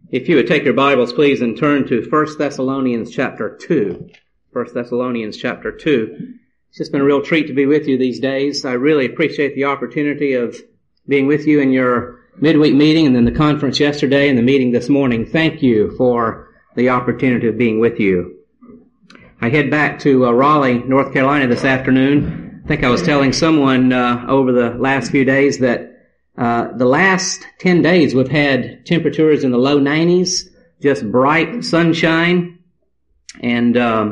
If you would take your Bibles, please, and turn to 1 Thessalonians chapter 2. 1 Thessalonians chapter 2. It's just been a real treat to be with you these days. I really appreciate the opportunity of being with you in your midweek meeting and then the conference yesterday and the meeting this morning. Thank you for the opportunity of being with you. I head back to Raleigh, North Carolina this afternoon. I think I was telling someone over the last few days that the last 10 days we've had temperatures in the low 90s, just bright sunshine, and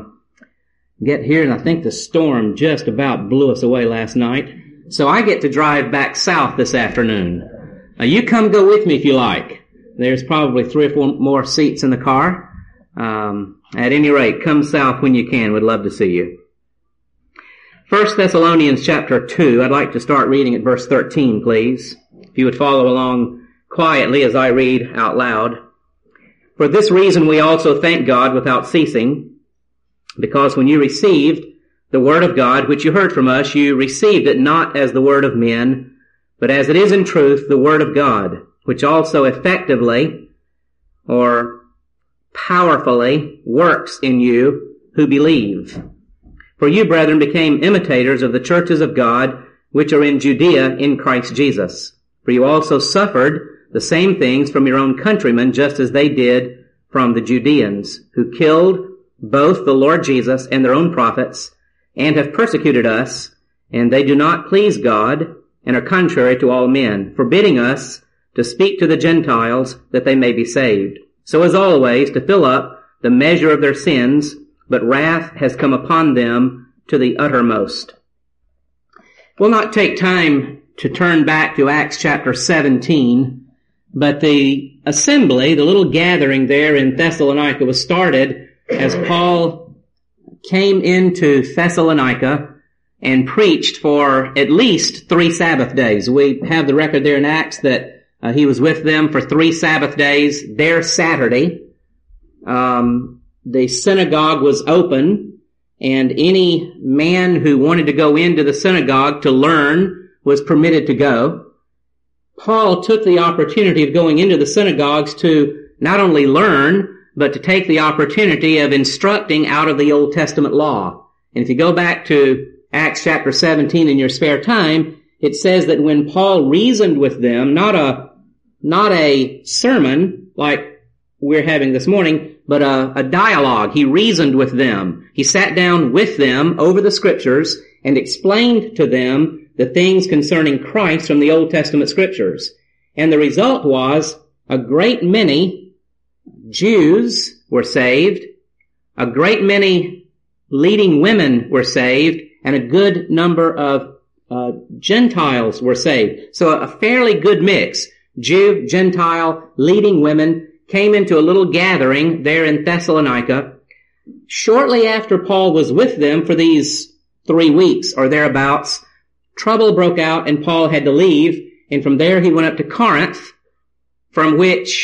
get here and I think the storm just about blew us away last night. So I get to drive back south this afternoon. You come go with me if you like. There's probably 3 or 4 more seats in the car. At any rate, come south when you can. We'd love to see you. 1 Thessalonians chapter 2, I'd like to start reading at verse 13, please. If you would follow along quietly as I read out loud. For this reason we also thank God without ceasing, because when you received the word of God, which you heard from us, you received it not as the word of men, but as it is in truth the word of God, which also effectively or powerfully works in you who believe. For you, brethren, became imitators of the churches of God, which are in Judea in Christ Jesus. For you also suffered the same things from your own countrymen, just as they did from the Judeans, who killed both the Lord Jesus and their own prophets, and have persecuted us, and they do not please God, and are contrary to all men, forbidding us to speak to the Gentiles that they may be saved. So as always, to fill up the measure of their sins, but wrath has come upon them to the uttermost. We'll not take time to turn back to Acts chapter 17, but the assembly, the little gathering there in Thessalonica, was started as Paul came into Thessalonica and preached for at least 3 Sabbath days. We have the record there in Acts that he was with them for 3 Sabbath days. Their Saturday, the synagogue was open, and any man who wanted to go into the synagogue to learn was permitted to go. Paul took the opportunity of going into the synagogues to not only learn, but to take the opportunity of instructing out of the Old Testament law. And if you go back to Acts chapter 17 in your spare time, it says that when Paul reasoned with them, not a sermon like we're having this morning, but a dialogue. He reasoned with them. He sat down with them over the scriptures and explained to them the things concerning Christ from the Old Testament scriptures. And the result was a great many Jews were saved, a great many leading women were saved, and a good number of Gentiles were saved. So a fairly good mix. Jew, Gentile, leading women came into a little gathering there in Thessalonica. Shortly after Paul was with them for these 3 weeks or thereabouts, trouble broke out and Paul had to leave, and from there he went up to Corinth, from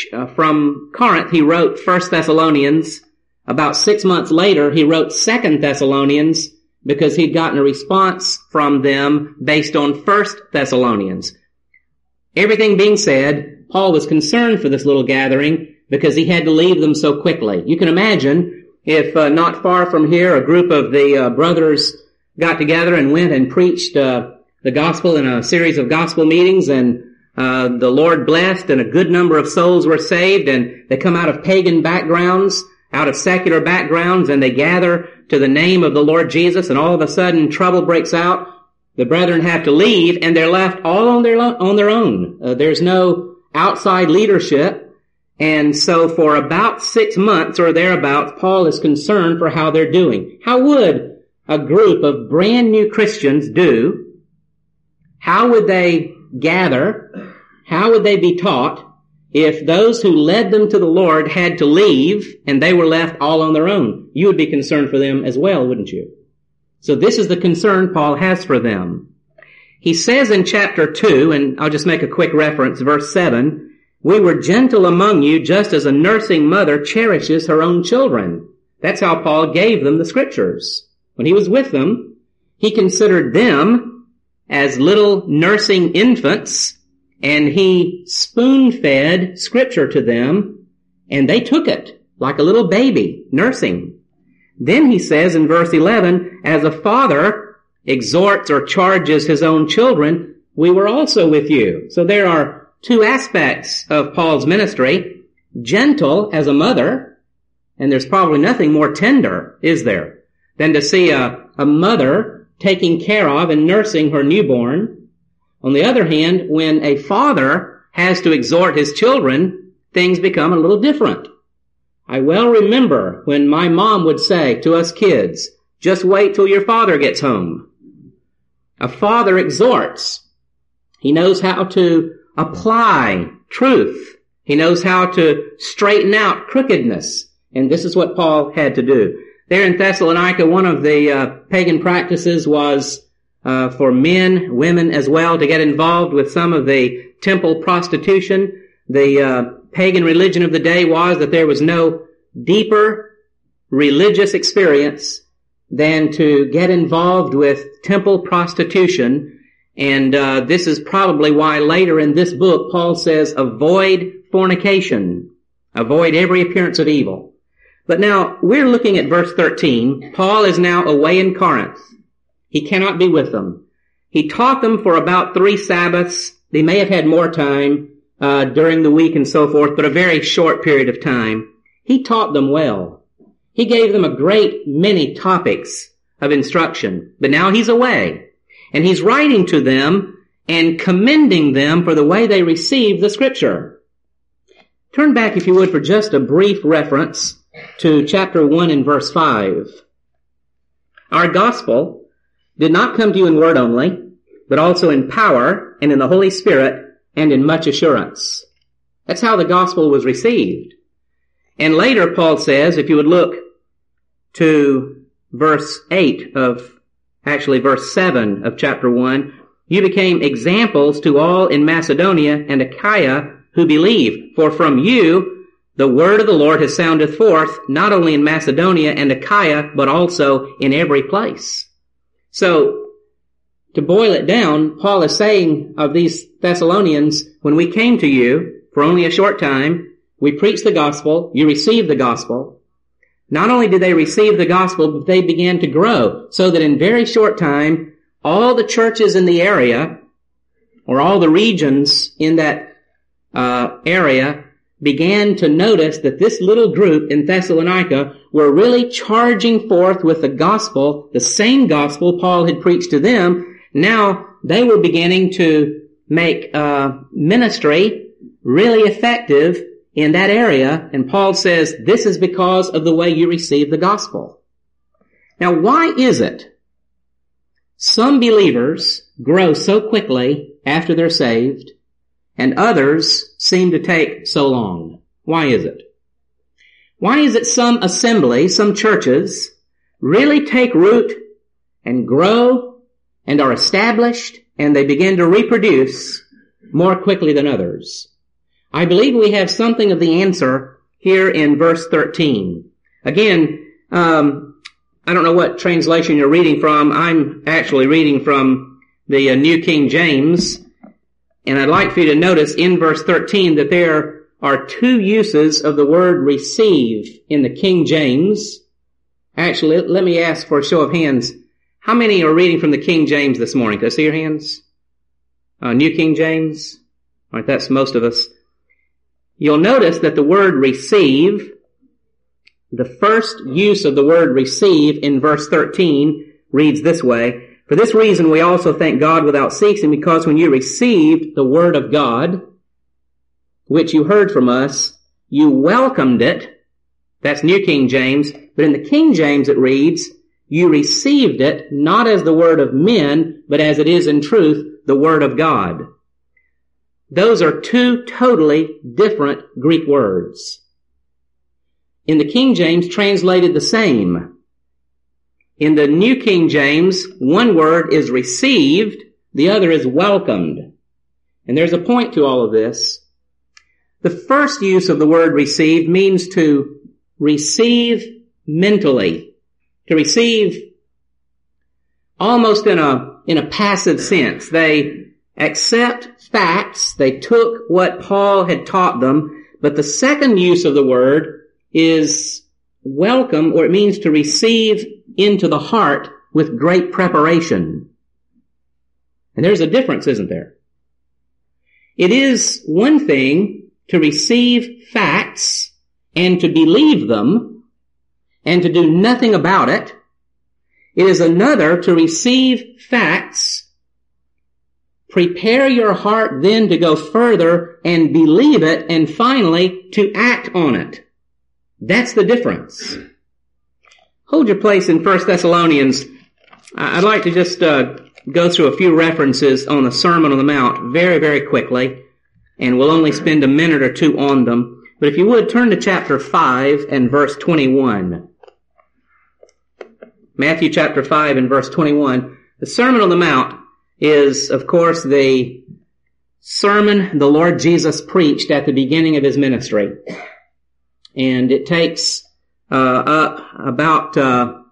Corinth he wrote 1 Thessalonians. About 6 months later he wrote 2 Thessalonians because he'd gotten a response from them based on 1 Thessalonians. Everything being said, Paul was concerned for this little gathering because he had to leave them so quickly. You can imagine if not far from here a group of the brothers got together and went and preached the gospel in a series of gospel meetings, and the Lord blessed, and a good number of souls were saved, and they come out of pagan backgrounds, out of secular backgrounds, and they gather to the name of the Lord Jesus, and all of a sudden trouble breaks out. The brethren have to leave, and they're left all on their own. There's no outside leadership, and so for about 6 months or thereabouts, Paul is concerned for how they're doing. How would a group of brand new Christians do? How would they gather? How would they be taught if those who led them to the Lord had to leave and they were left all on their own? You would be concerned for them as well, wouldn't you? So this is the concern Paul has for them. He says in chapter 2, and I'll just make a quick reference, verse 7, we were gentle among you just as a nursing mother cherishes her own children. That's how Paul gave them the scriptures. When he was with them, he considered them as little nursing infants, and he spoon-fed scripture to them And they took it like a little baby, nursing. Then he says in verse 11, as a father exhorts or charges his own children, we were also with you. So there are two aspects of Paul's ministry. Gentle as a mother, and there's probably nothing more tender, is there, than to see a mother taking care of and nursing her newborn. On the other hand, when a father has to exhort his children, things become a little different. I well remember when my mom would say to us kids, just wait till your father gets home. A father exhorts. He knows how to apply truth. He knows how to straighten out crookedness. And this is what Paul had to do. There in Thessalonica, one of the pagan practices was for men, women as well, to get involved with some of the temple prostitution. The pagan religion of the day was that there was no deeper religious experience than to get involved with temple prostitution. And this is probably why later in this book Paul says, avoid fornication. Avoid every appearance of evil. But now, we're looking at verse 13. Paul is now away in Corinth. He cannot be with them. He taught them for about 3 Sabbaths. They may have had more time during the week and so forth, but a very short period of time. He taught them well. He gave them a great many topics of instruction. But now he's away. And he's writing to them and commending them for the way they received the Scripture. Turn back, if you would, for just a brief reference to chapter 1 and verse 5. Our gospel did not come to you in word only, but also in power and in the Holy Spirit and in much assurance. That's how the gospel was received. And later Paul says, if you would look to verse 8 of, actually verse 7 of chapter 1, you became examples to all in Macedonia and Achaia who believe. For from you the word of the Lord has sounded forth, not only in Macedonia and Achaia, but also in every place. So, to boil it down, Paul is saying of these Thessalonians, when we came to you for only a short time, we preached the gospel, you received the gospel. Not only did they receive the gospel, but they began to grow, so that in very short time, all the churches in the area, or all the regions in that area, began to notice that this little group in Thessalonica were really charging forth with the gospel, the same gospel Paul had preached to them. Now they were beginning to make ministry really effective in that area, and Paul says, this is because of the way you received the gospel. Now, why is it some believers grow so quickly after they're saved, and others seem to take so long? Why is it? Why is it some assemblies, some churches, really take root and grow and are established, and they begin to reproduce more quickly than others? I believe we have something of the answer here in verse 13. Again, I don't know what translation you're reading from. I'm actually reading from the New King James. And I'd like for you to notice in verse 13 that there are 2 uses of the word receive in the King James. Actually, let me ask for a show of hands. How many are reading from the King James this morning? Can I see your hands? New King James? All right, that's most of us. You'll notice that the word receive, the first use of the word receive in verse 13 reads this way. For this reason we also thank God without ceasing, because when you received the word of God, which you heard from us, you welcomed it. That's New King James. But in the King James it reads, you received it not as the word of men, but as it is in truth, the word of God. Those are 2 totally different Greek words. In the King James, translated the same. In the New King James, one word is received, the other is welcomed. And there's a point to all of this. The first use of the word received means to receive mentally, to receive almost in a passive sense. They accept facts. They took what Paul had taught them, But the second use of the word is welcome, or it means to receive into the heart with great preparation. And there's a difference, isn't there? It is one thing to receive facts and to believe them and to do nothing about it. It is another to receive facts, prepare your heart then to go further and believe it, and finally to act on it. That's the difference. Hold your place in 1 Thessalonians. I'd like to just go through a few references on the Sermon on the Mount very, very quickly, and we'll only spend a minute or two on them. But if you would, turn to chapter 5 and verse 21. Matthew chapter 5 and verse 21. The Sermon on the Mount is, of course, the sermon the Lord Jesus preached at the beginning of his ministry. And it takes up about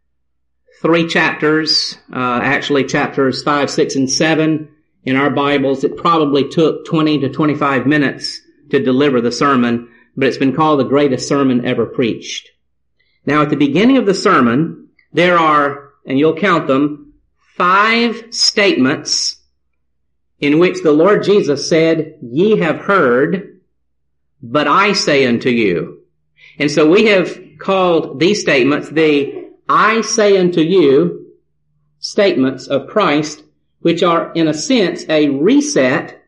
3 chapters, actually chapters 5, 6, and 7 in our Bibles. It probably took 20 to 25 minutes to deliver the sermon, but it's been called the greatest sermon ever preached. Now, at the beginning of the sermon, there are, and you'll count them, 5 statements in which the Lord Jesus said, "Ye have heard, but I say unto you." And so we have called these statements the "I say unto you" statements of Christ, which are in a sense a reset,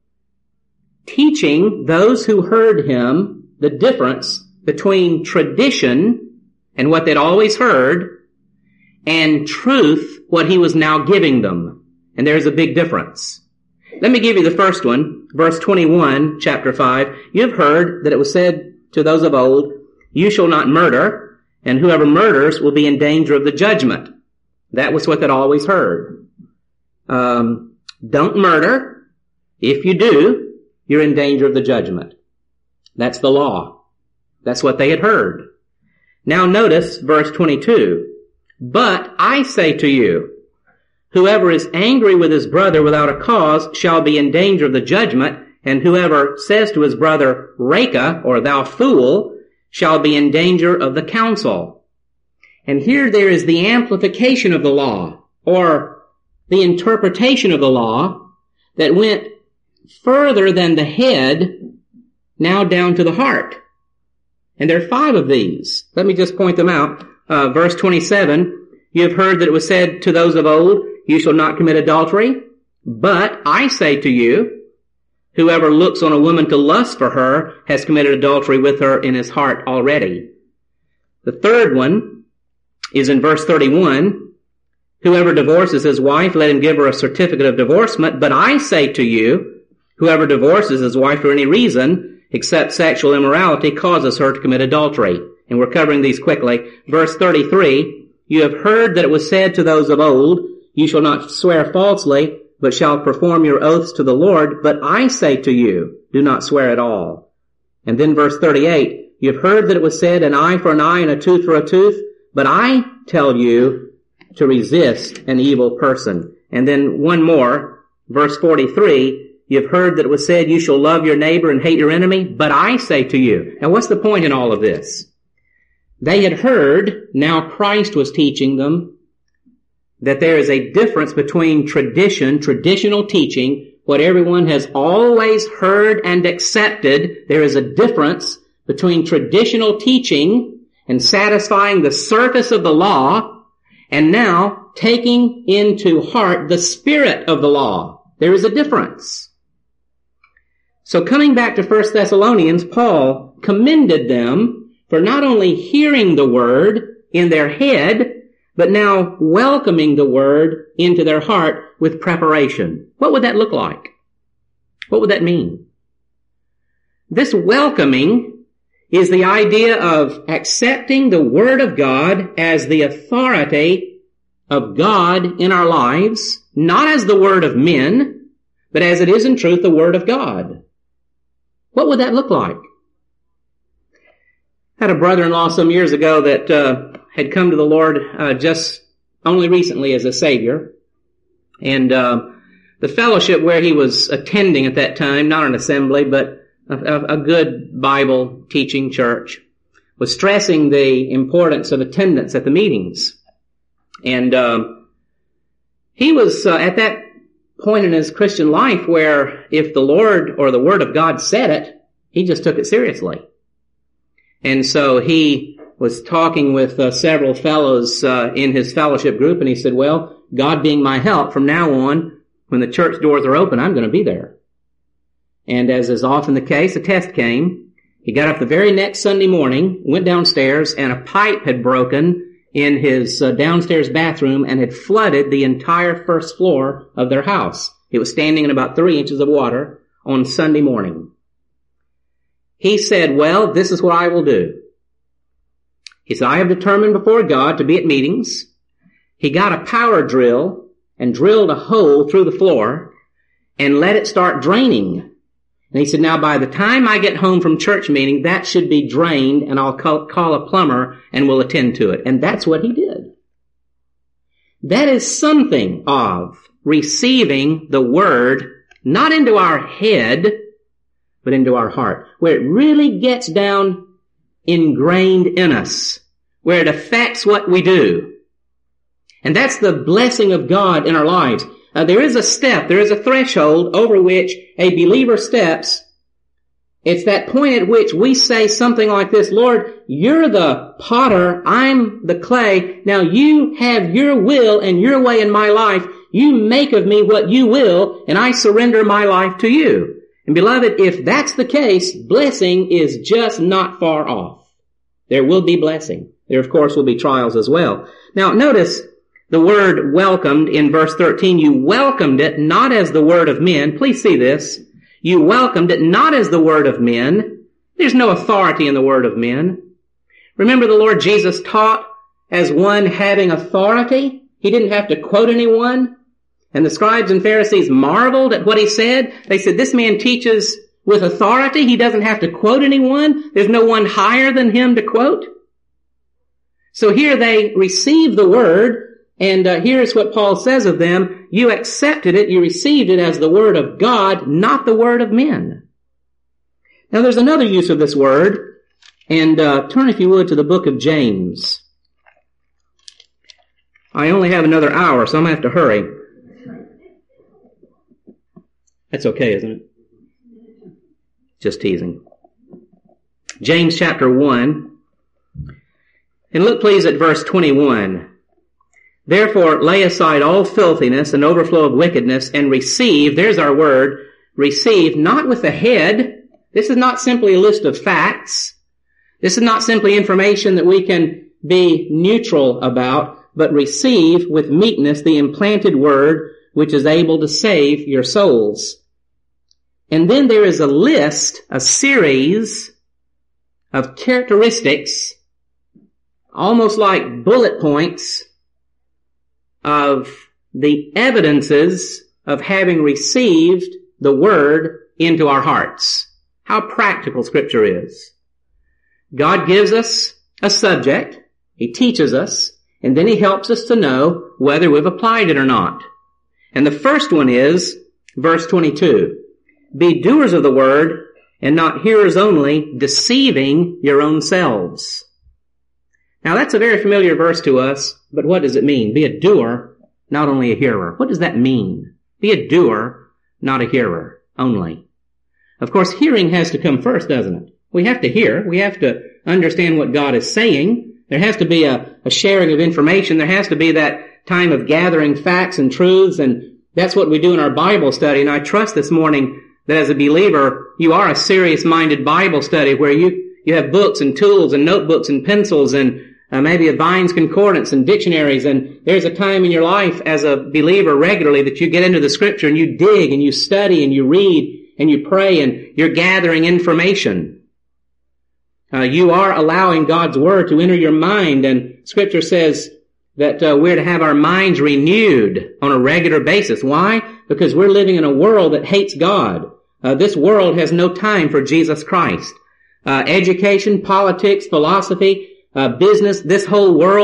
teaching those who heard him the difference between tradition and what they'd always heard and truth, what he was now giving them. And there's a big difference. Let me give you the first one, verse 21, chapter 5. "You have heard that it was said to those of old, You shall not murder, and whoever murders will be in danger of the judgment." That was what they'd always heard. Don't murder. If you do, you're in danger of the judgment. That's the law. That's what they had heard. Now notice verse 22. "But I say to you, whoever is angry with his brother without a cause shall be in danger of the judgment, and whoever says to his brother, Reka, or thou fool, shall be in danger of the council." And here there is the amplification of the law, or the interpretation of the law, that went further than the head, now down to the heart. And there are 5 of these. Let me just point them out. Verse 27, "You have heard that it was said to those of old, You shall not commit adultery. But I say to you, whoever looks on a woman to lust for her has committed adultery with her in his heart already." The third one is in verse 31. "Whoever divorces his wife, let him give her a certificate of divorcement. But I say to you, whoever divorces his wife for any reason, except sexual immorality, causes her to commit adultery." And we're covering these quickly. Verse 33, "You have heard that it was said to those of old, You shall not swear falsely, but shall perform your oaths to the Lord. But I say to you, do not swear at all." And then verse 38, "You have heard that it was said, an eye for an eye and a tooth for a tooth. But I tell you to resist an evil person." And then one more, verse 43, "You have heard that it was said, you shall love your neighbor and hate your enemy. But I say to you." Now what's the point in all of this? They had heard, now Christ was teaching them, that there is a difference between tradition, traditional teaching, what everyone has always heard and accepted. There is a difference between traditional teaching and satisfying the surface of the law, and now taking into heart the spirit of the law. There is a difference. So coming back to 1 Thessalonians, Paul commended them for not only hearing the word in their head, but now welcoming the word into their heart with preparation. What would that look like? What would that mean? This welcoming is the idea of accepting the word of God as the authority of God in our lives, not as the word of men, but as it is in truth the word of God. What would that look like? I had a brother-in-law some years ago that had come to the Lord just only recently as a Savior. And the fellowship where he was attending at that time, not an assembly, but a good Bible teaching church, was stressing the importance of attendance at the meetings. And he was at that point in his Christian life where if the Lord or the Word of God said it, he just took it seriously. And so he was talking with several fellows in his fellowship group, and he said, well, God being my help, from now on, when the church doors are open, I'm going to be there. And as is often the case, a test came. He got up the very next Sunday morning, went downstairs, and a pipe had broken in his downstairs bathroom and had flooded the entire first floor of their house. It was standing in about 3 inches of water on Sunday morning. He said, well, this is what I will do. He said, I have determined before God to be at meetings. He got a power drill and drilled a hole through the floor and let it start draining. And he said, now by the time I get home from church meeting, that should be drained, and I'll call a plumber and we'll attend to it. And that's what he did. That is something of receiving the Word, not into our head, but into our heart, where it really gets down ingrained in us, where it affects what we do. And that's the blessing of God in our lives. There is a step, there is a threshold over which a believer steps. It's that point at which we say something like this, Lord, you're the potter, I'm the clay. Now you have your will and your way in my life. You make of me what you will, and I surrender my life to you. And beloved, if that's the case, blessing is just not far off. There will be blessing. There, of course, will be trials as well. Now, notice the word welcomed in verse 13. You welcomed it not as the word of men. Please see this. You welcomed it not as the word of men. There's no authority in the word of men. Remember, the Lord Jesus taught as one having authority. He didn't have to quote anyone. And the scribes and Pharisees marveled at what he said. They said, this man teaches with authority. He doesn't have to quote anyone. There's no one higher than him to quote. So here they receive the word. And here's what Paul says of them. You accepted it, you received it as the word of God, not the word of men. Now there's another use of this word. And turn, if you would, to the book of James. I only have another hour, so I'm going to have to hurry. That's okay, isn't it? Just teasing. James chapter 1. And look please at verse 21. Therefore, lay aside all filthiness and overflow of wickedness and receive, there's our word, receive, not with the head. This is not simply a list of facts. This is not simply information that we can be neutral about, but receive with meekness the implanted word which is able to save your souls. And then there is a list, a series of characteristics, almost like bullet points, of the evidences of having received the word into our hearts. How practical Scripture is. God gives us a subject, He teaches us, and then He helps us to know whether we've applied it or not. And the first one is verse 22. Be doers of the word and not hearers only, deceiving your own selves. Now that's a very familiar verse to us, but what does it mean? Be a doer, not only a hearer. What does that mean? Be a doer, not a hearer only. Of course, hearing has to come first, doesn't it? We have to hear. We have to understand what God is saying. There has to be a sharing of information. There has to be that time of gathering facts and truths, and that's what we do in our Bible study. And I trust this morning that as a believer, you are a serious-minded Bible study where you have books and tools and notebooks and pencils and maybe a Vine's Concordance and dictionaries, and there's a time in your life as a believer regularly that you get into the Scripture and you dig and you study and you read and you pray and you're gathering information. You are allowing God's Word to enter your mind, and Scripture says that we're to have our minds renewed on a regular basis. Why? Because we're living in a world that hates God. This world has no time for Jesus Christ. Education, politics, philosophy, business, this whole world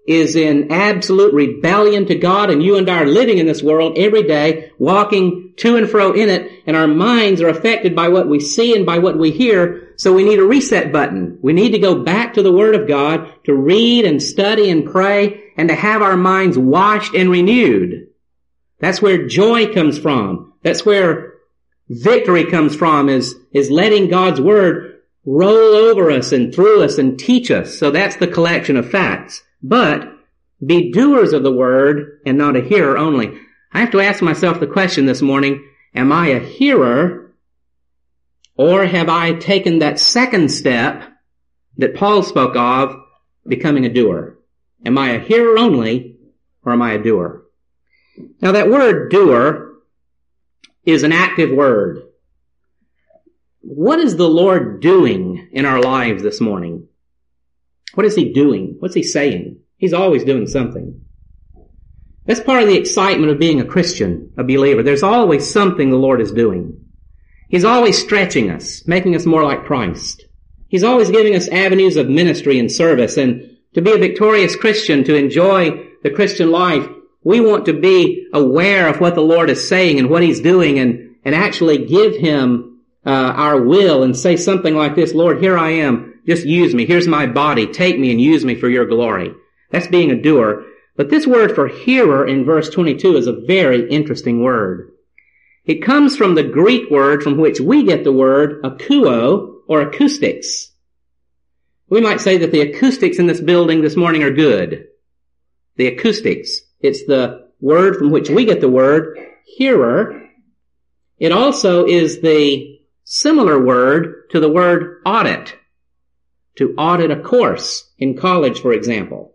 is in absolute rebellion to God, and you and I are living in this world every day, walking to and fro in it, and our minds are affected by what we see and by what we hear, so we need a reset button. We need to go back to the Word of God to read and study and pray and to have our minds washed and renewed. That's where joy comes from. That's where victory comes from, is letting God's Word roll over us and through us and teach us. So that's the collection of facts. But be doers of the Word and not a hearer only. I have to ask myself the question this morning, am I a hearer, or have I taken that second step that Paul spoke of, becoming a doer? Am I a hearer only, or am I a doer? Now that word doer is an active word. What is the Lord doing in our lives this morning? What is He doing? What's He saying? He's always doing something. That's part of the excitement of being a Christian, a believer. There's always something the Lord is doing. He's always stretching us, making us more like Christ. He's always giving us avenues of ministry and service. And to be a victorious Christian, to enjoy the Christian life, we want to be aware of what the Lord is saying and what He's doing, and actually give Him our will and say something like this: Lord, here I am. Just use me. Here's my body. Take me and use me for your glory. That's being a doer. But this word for hearer in verse 22 is a very interesting word. It comes from the Greek word from which we get the word akouo, or acoustics. We might say that the acoustics in this building this morning are good. The acoustics. It's the word from which we get the word hearer. It also is the similar word to the word audit. To audit a course in college, for example.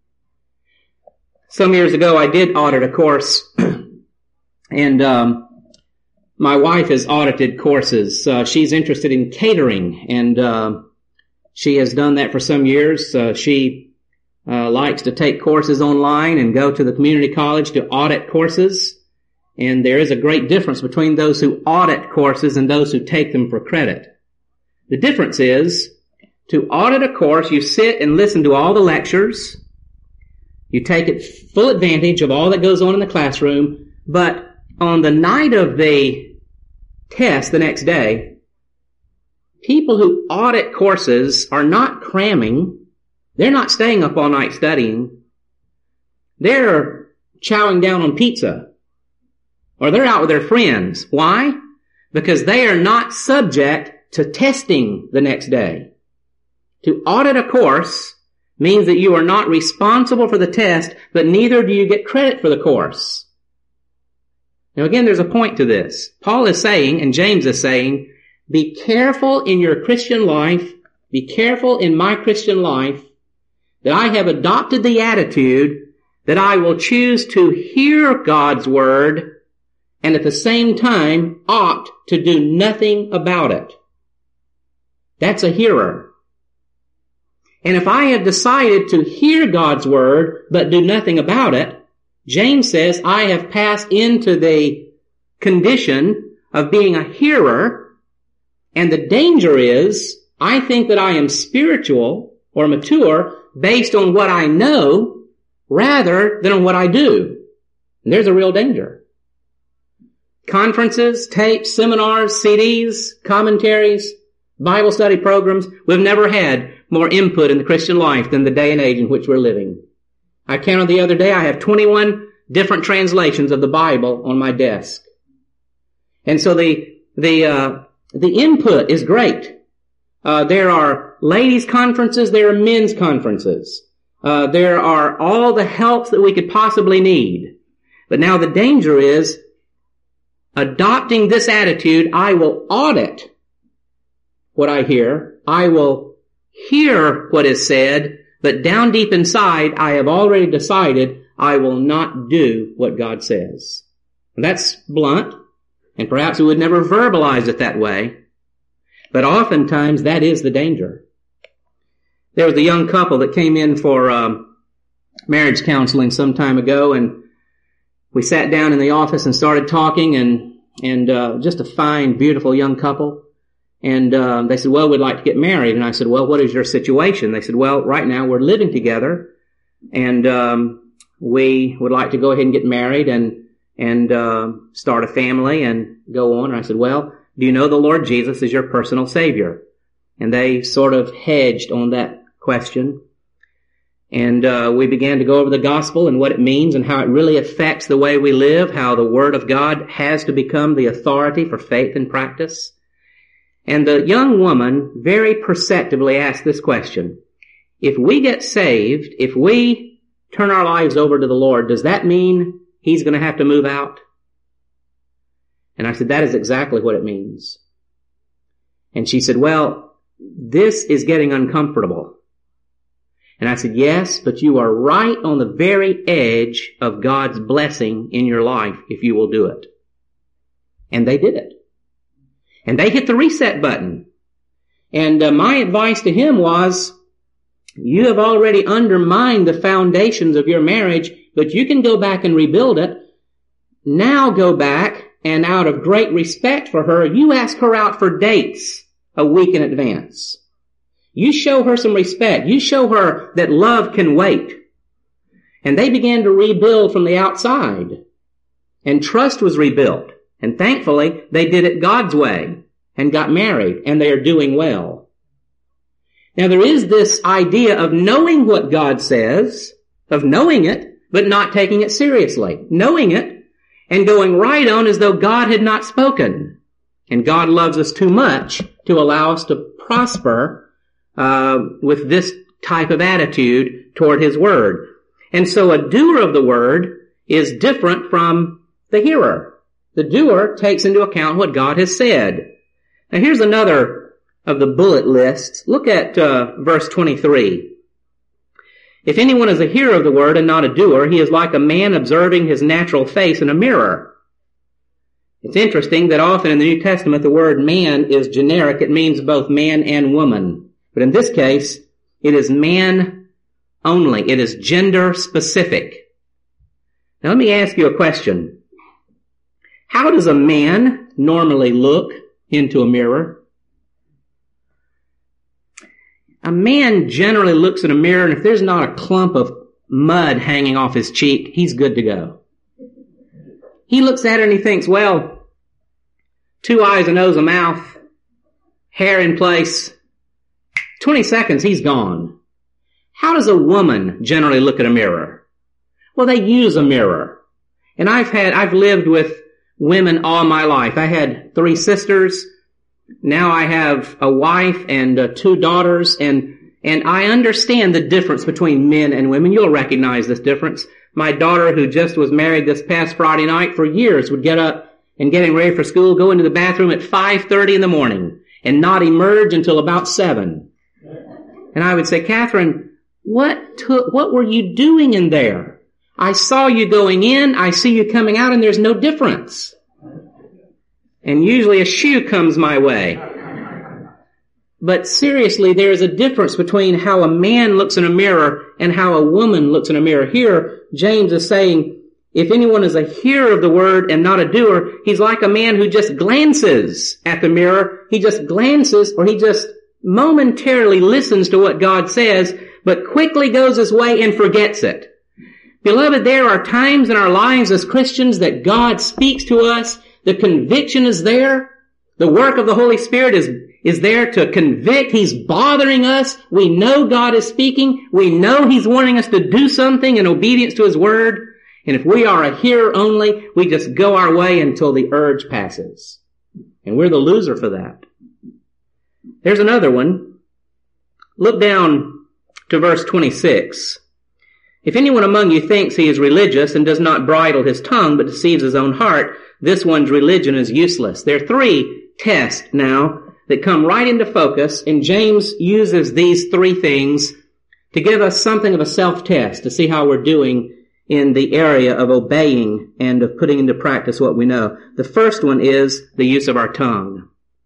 Some years ago, I did audit a course, and my wife has audited courses. She's interested in catering, and she has done that for some years. She likes to take courses online and go to the community college to audit courses. And there is a great difference between those who audit courses and those who take them for credit. The difference is, to audit a course, you sit and listen to all the lectures. You take full advantage of all that goes on in the classroom. But on the night of the test the next day, people who audit courses are not cramming. They're not staying up all night studying. They're chowing down on pizza. Or they're out with their friends. Why? Because they are not subject to testing the next day. To audit a course means that you are not responsible for the test, but neither do you get credit for the course. Now again, there's a point to this. Paul is saying, and James is saying, be careful in your Christian life, be careful in my Christian life, that I have adopted the attitude that I will choose to hear God's word and at the same time opt to do nothing about it. That's a hearer. And if I have decided to hear God's word but do nothing about it, James says I have passed into the condition of being a hearer, and the danger is I think that I am spiritual or mature based on what I know rather than on what I do. And there's a real danger. Conferences, tapes, seminars, CDs, commentaries, Bible study programs, we've never had more input in the Christian life than the day and age in which we're living. I counted the other day, I have 21 different translations of the Bible on my desk. And so the input is great. There are ladies' conferences, there are men's conferences. There are all the helps that we could possibly need. But now the danger is adopting this attitude, I will audit what I hear. I will hear what is said, but down deep inside, I have already decided I will not do what God says. And that's blunt, and perhaps we would never verbalize it that way, but oftentimes that is the danger. There was a young couple that came in for marriage counseling some time ago, and we sat down in the office and started talking, and just a fine, beautiful young couple. And they said, well, we'd like to get married. And I said, well, what is your situation? They said, well, right now we're living together, And we would like to go ahead and get married and start a family and go on. And I said, well, do you know the Lord Jesus is your personal Savior? And they sort of hedged on that question. And we began to go over the gospel and what it means and how it really affects the way we live, how the Word of God has to become the authority for faith and practice. And the young woman very perceptibly asked this question: if we get saved, if we turn our lives over to the Lord, does that mean He's going to have to move out? And I said, that is exactly what it means. And she said, well, this is getting uncomfortable. And I said, yes, but you are right on the very edge of God's blessing in your life if you will do it. And they did it. And they hit the reset button. And my advice to him was, you have already undermined the foundations of your marriage, but you can go back and rebuild it. Now go back, and out of great respect for her, you ask her out for dates a week in advance. You show her some respect. You show her that love can wait. And they began to rebuild from the outside. And trust was rebuilt. And thankfully, they did it God's way and got married, and they are doing well. Now there is this idea of knowing what God says, of knowing it, but not taking it seriously. Knowing it and going right on as though God had not spoken. And God loves us too much to allow us to prosper with this type of attitude toward His Word. And so a doer of the Word is different from the hearer. The doer takes into account what God has said. Now here's another of the bullet lists. Look at verse 23. If anyone is a hearer of the Word and not a doer, he is like a man observing his natural face in a mirror. It's interesting that often in the New Testament the word man is generic. It means both man and woman. But in this case, it is man only. It is gender specific. Now let me ask you a question. How does a man normally look into a mirror? A man generally looks in a mirror, and if there's not a clump of mud hanging off his cheek, he's good to go. He looks at it and he thinks, well, 2 eyes, a nose, a mouth, hair in place. 20 seconds, he's gone. How does a woman generally look at a mirror? Well, they use a mirror. And I've lived with women all my life. I had 3 sisters. Now I have a wife and 2 daughters, and I understand the difference between men and women. You'll recognize this difference. My daughter, who just was married this past Friday night, for years would get up and getting ready for school, go into the bathroom at 5:30 in the morning and not emerge until about 7. And I would say, Catherine, what were you doing in there? I saw you going in, I see you coming out, and there's no difference. And usually a shoe comes my way. But seriously, there is a difference between how a man looks in a mirror and how a woman looks in a mirror. Here, James is saying, if anyone is a hearer of the word and not a doer, he's like a man who just glances at the mirror. He just glances, or he just momentarily listens to what God says, but quickly goes his way and forgets it. Beloved, there are times in our lives as Christians that God speaks to us. The conviction is there. The work of the Holy Spirit is there to convict. He's bothering us. We know God is speaking. We know He's wanting us to do something in obedience to His Word. And if we are a hearer only, we just go our way until the urge passes. And we're the loser for that. There's another one. Look down to verse 26. If anyone among you thinks he is religious and does not bridle his tongue but deceives his own heart, this one's religion is useless. There are 3 tests now that come right into focus, and James uses these 3 things to give us something of a self-test to see how we're doing in the area of obeying and of putting into practice what we know. The first one is the use of our tongue.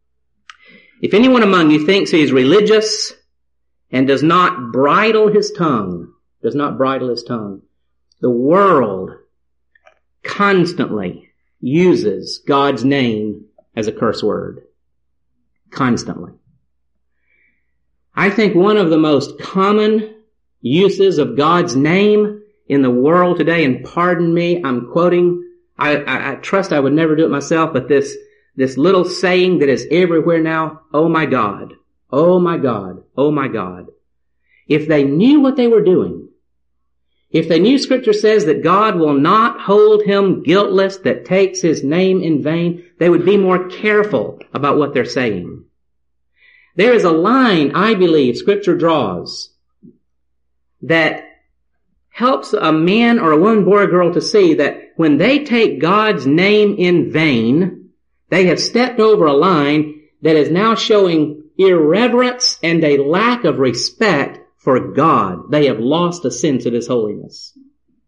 If anyone among you thinks he is religious and does not bridle his tongue, the world constantly uses God's name as a curse word. Constantly. I think one of the most common uses of God's name in the world today, and pardon me, I'm quoting, I trust I would never do it myself, but this little saying that is everywhere now, oh my God, oh my God, oh my God. If they knew what they were doing, if they knew Scripture says that God will not hold him guiltless that takes his name in vain, they would be more careful about what they're saying. There is a line, I believe, Scripture draws that helps a man or a woman, boy or girl to see that when they take God's name in vain, they have stepped over a line that is now showing irreverence and a lack of respect for God. They have lost a sense of his holiness.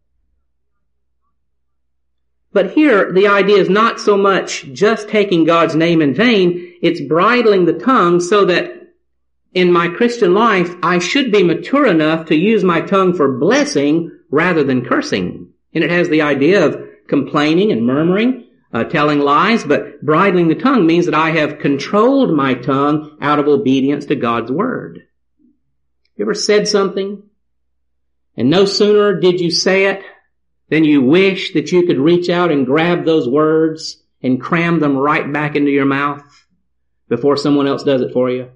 But here, the idea is not so much just taking God's name in vain, it's bridling the tongue so that in my Christian life, I should be mature enough to use my tongue for blessing rather than cursing. And it has the idea of complaining and murmuring, telling lies, but bridling the tongue means that I have controlled my tongue out of obedience to God's word. You ever said something, and no sooner did you say it than you wish that you could reach out and grab those words and cram them right back into your mouth before someone else does it for you?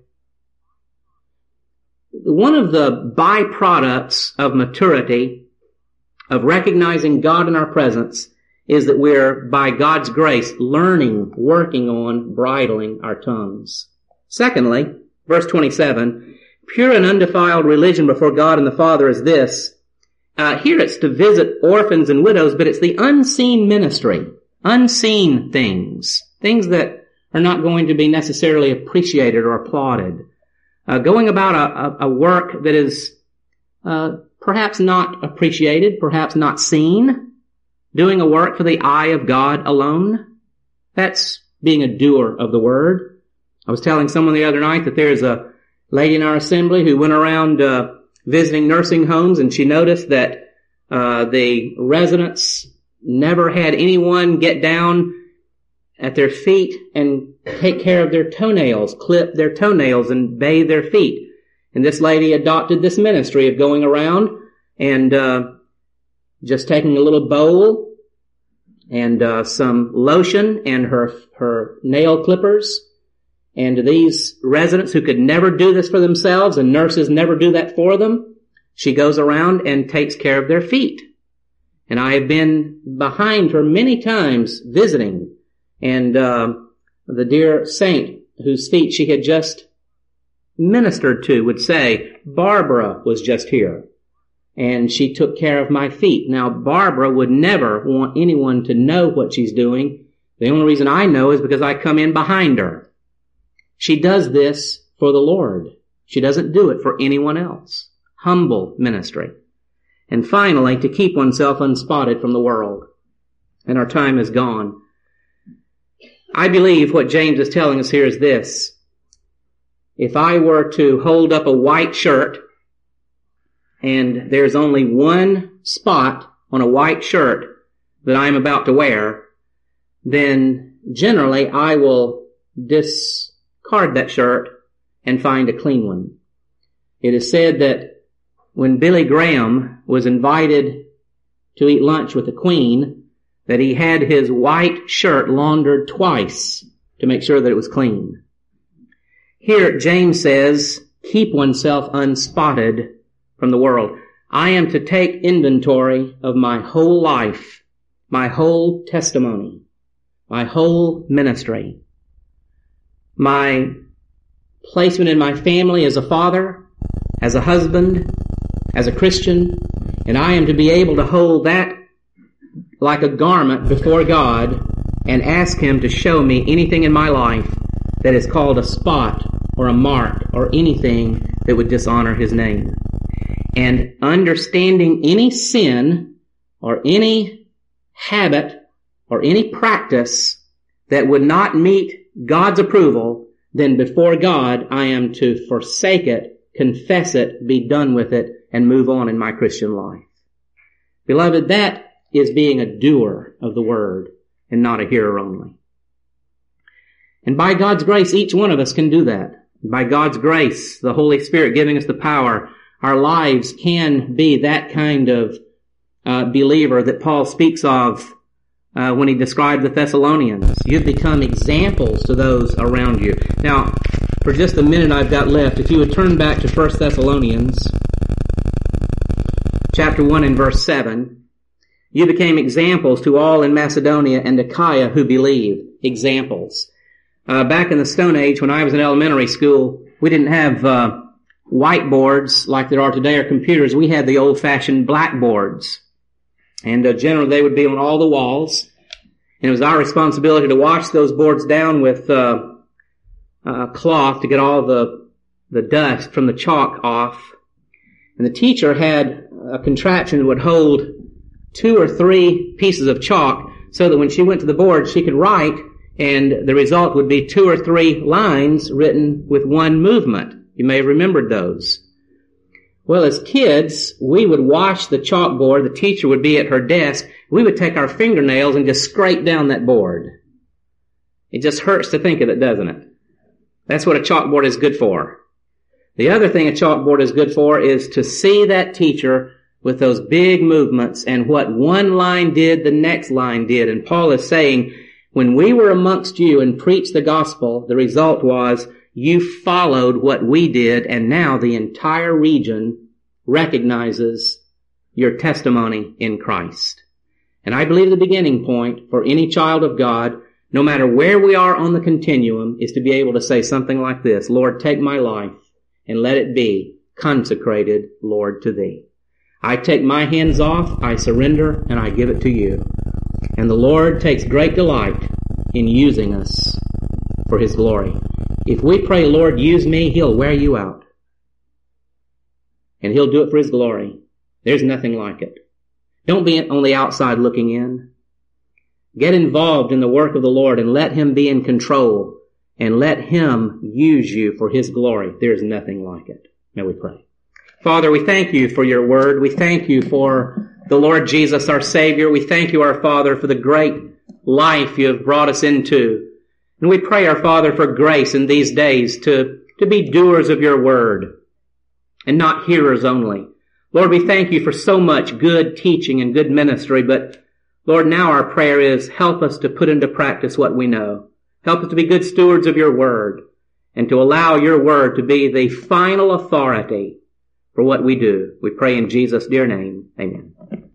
One of the byproducts of maturity, of recognizing God in our presence, is that we're, by God's grace, learning, working on bridling our tongues. Secondly, verse 27, pure and undefiled religion before God and the Father is this. Here it's to visit orphans and widows, but it's the unseen ministry, unseen things that are not going to be necessarily appreciated or applauded. Going about a work that is perhaps not appreciated, perhaps not seen, doing a work for the eye of God alone. That's being a doer of the word. I was telling someone the other night that there's a lady in our assembly who went around visiting nursing homes, and she noticed that the residents never had anyone get down at their feet and take care of their toenails, clip their toenails and bathe their feet. And this lady adopted this ministry of going around and just taking a little bowl and some lotion and her nail clippers. And these residents who could never do this for themselves, and nurses never do that for them, she goes around and takes care of their feet. And I have been behind her many times visiting. And the dear saint whose feet she had just ministered to would say, Barbara was just here, and she took care of my feet. Now, Barbara would never want anyone to know what she's doing. The only reason I know is because I come in behind her. She does this for the Lord. She doesn't do it for anyone else. Humble ministry. And finally, to keep oneself unspotted from the world. And our time is gone. I believe what James is telling us here is this. If I were to hold up a white shirt and there's only one spot on a white shirt that I'm about to wear, then generally I will discard that shirt and find a clean one. It is said that when Billy Graham was invited to eat lunch with the Queen, that he had his white shirt laundered twice to make sure that it was clean. Here, James says, keep oneself unspotted from the world. I am to take inventory of my whole life, my whole testimony, my whole ministry, my placement in my family as a father, as a husband, as a Christian, and I am to be able to hold that like a garment before God and ask Him to show me anything in my life that is called a spot or a mark or anything that would dishonor His name. And understanding any sin or any habit or any practice that would not meet God's approval, then before God I am to forsake it, confess it, be done with it, and move on in my Christian life. Beloved, that is being a doer of the word and not a hearer only. And by God's grace, each one of us can do that. By God's grace, the Holy Spirit giving us the power, our lives can be that kind of believer that Paul speaks of when he described the Thessalonians. You've become examples to those around you. Now, for just a minute I've got left, if you would turn back to 1 Thessalonians chapter 1 and verse 7. You became examples to all in Macedonia and Achaia who believed. Examples. Back in the Stone Age, when I was in elementary school, we didn't have whiteboards like there are today, or computers. We had the old-fashioned blackboards. And generally they would be on all the walls. And it was our responsibility to wash those boards down with cloth to get all the dust from the chalk off. And the teacher had a contraption that would hold 2 or 3 pieces of chalk so that when she went to the board, she could write, and the result would be 2 or 3 lines written with one movement. You may have remembered those. Well, as kids, we would wash the chalkboard. The teacher would be at her desk. We would take our fingernails and just scrape down that board. It just hurts to think of it, doesn't it? That's what a chalkboard is good for. The other thing a chalkboard is good for is to see that teacher with those big movements, and what one line did, the next line did. And Paul is saying, when we were amongst you and preached the gospel, the result was you followed what we did, and now the entire region recognizes your testimony in Christ. And I believe the beginning point for any child of God, no matter where we are on the continuum, is to be able to say something like this: Lord, take my life and let it be consecrated, Lord, to Thee. I take my hands off, I surrender, and I give it to You. And the Lord takes great delight in using us for His glory. If we pray, Lord, use me, He'll wear you out. And He'll do it for His glory. There's nothing like it. Don't be on the outside looking in. Get involved in the work of the Lord and let Him be in control, and let Him use you for His glory. There's nothing like it. May we pray. Father, we thank You for Your word. We thank You for the Lord Jesus, our Savior. We thank You, our Father, for the great life You have brought us into. And we pray, our Father, for grace in these days to be doers of Your word and not hearers only. Lord, we thank You for so much good teaching and good ministry, but Lord, now our prayer is, help us to put into practice what we know. Help us to be good stewards of Your word, and to allow Your word to be the final authority for what we do. We pray in Jesus' dear name. Amen.